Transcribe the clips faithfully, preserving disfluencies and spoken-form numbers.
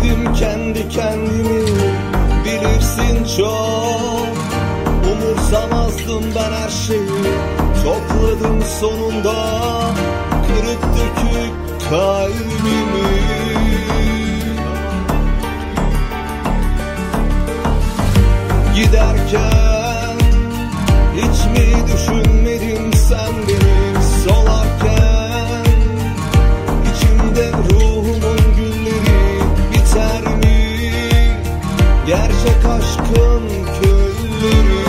Bitirdim kendi kendimi, bilirsin çok. Umursamazdım ben her şeyi, topladım sonunda kırık dökük kalbimi. Giderken hiç mi düşünmedin sen beni solarken? İçimde ruhumun gülleri biter mi? Gerçek aşkın külleri.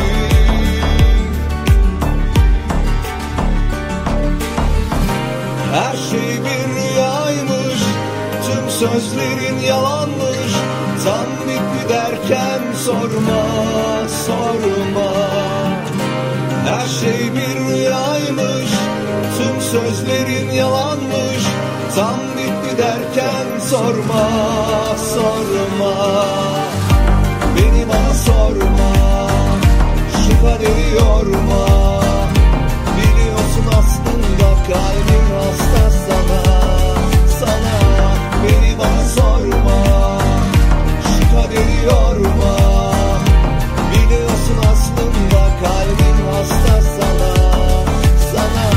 Her şey bir rüyaymış, tüm sözlerin yalanmış. Tam bitti derken sorma, sorma. Her şey bir rüyaymış, tüm sözlerin yalanmış. Tam bitti derken sorma, sorma. Beni bana sorma, şu kaderi yorma. Biliyorsun aslında kalbim hasta sana, sana. Beni bana sorma, şu kaderi yorma. Biliyorsun aslında kalbim hasta sana, sana.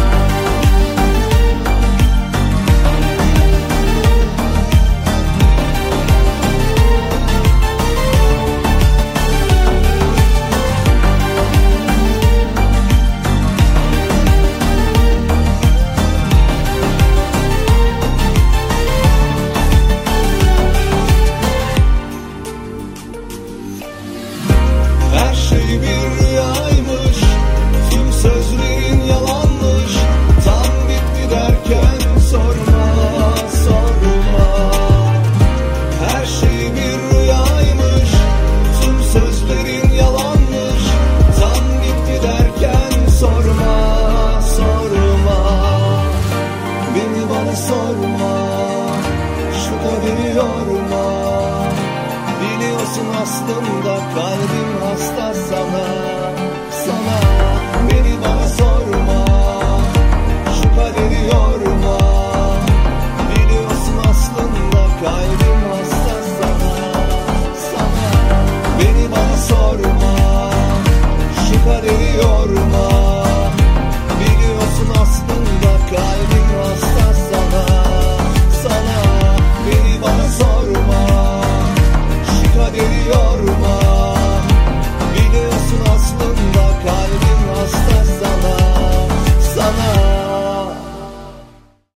Her şey bir rüyaymış, tüm sözlerin yalanmış. Tam bitti derken sorma, sorma. Her şey bir rüyaymış, tüm sözlerin yalanmış. Tam bitti derken sorma, sorma. Beni bana sorma, şu kaderi yorma. Biliyorsun aslında kalbim hasta sana.